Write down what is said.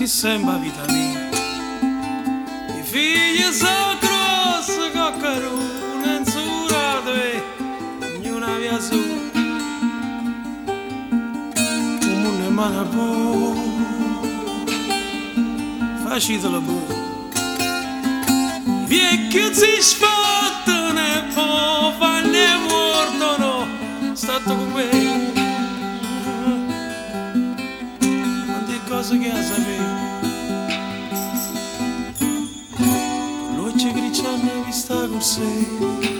si sembra vita mia. I figli sono grossi, coccarone, insurato e ognuna via sola. Un mondo in mano a po', facitelo pure. Vecchio si sfottano e poi fanno e mordono, stato con me. Quante cose che ha saputo. L'occhio grigio mi sta con sé.